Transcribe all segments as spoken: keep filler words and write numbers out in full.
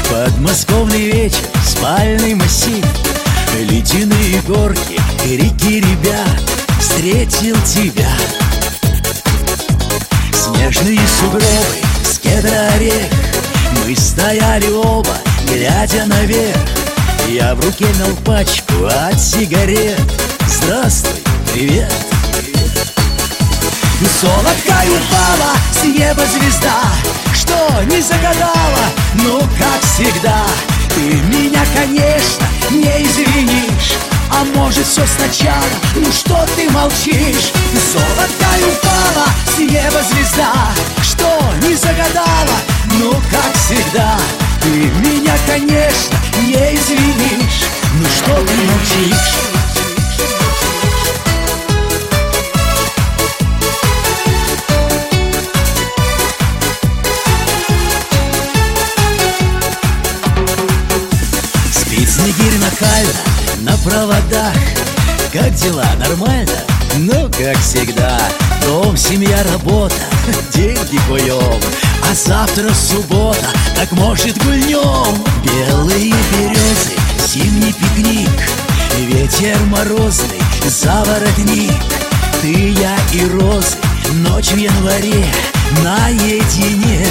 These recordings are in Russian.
Подмосковный вечер, спальный массив, ледяные горки, крики ребят. Встретил тебя. Снежные сугробы, с кедра орех. Мы стояли оба, глядя наверх. Я в руке мял пачку от сигарет. Здравствуй, привет. Золотка упала с неба звезда, что не загадала, ну как всегда. Ты меня, конечно, не извинишь, а может все сначала, ну что ты молчишь? Золотка упала с неба звезда, что не загадала, ну как всегда. Ты меня, конечно, не извинишь, ну что ты молчишь? Снегирь нахально на проводах. Как дела? Нормально? Ну, как всегда. Дом, семья, работа, деньги куем. А завтра суббота, так может гульнем. Белые березы, зимний пикник, ветер морозный, заворотник. Ты, я и розы, ночь в январе наедине.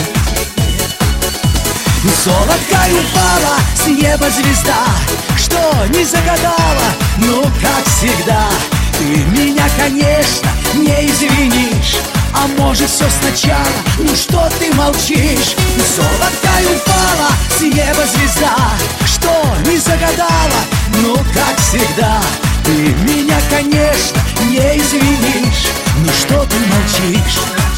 Золотка упала с неба звезда, что не загадала, ну как всегда. Ты меня, конечно, не извинишь, а может все сначала, ну что ты молчишь? Золотка упала с неба звезда, что не загадала, ну как всегда. Ты меня, конечно, не извинишь, ну что ты молчишь?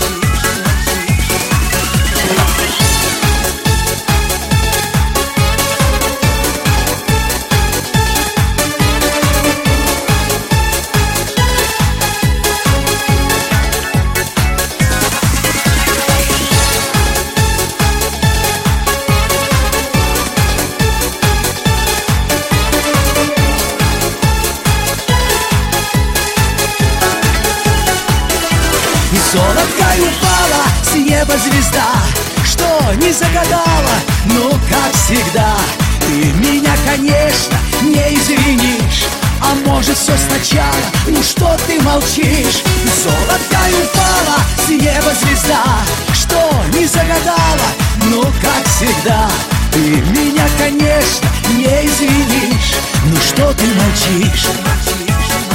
Золотка упала с неба звезда, что не загадала, ну как всегда. Ты меня, конечно, не извинишь, а может все сначала, ну что ты молчишь? Золотка упала с неба звезда, что не загадала, ну как всегда. Ты меня, конечно, не извинишь, ну что ты молчишь?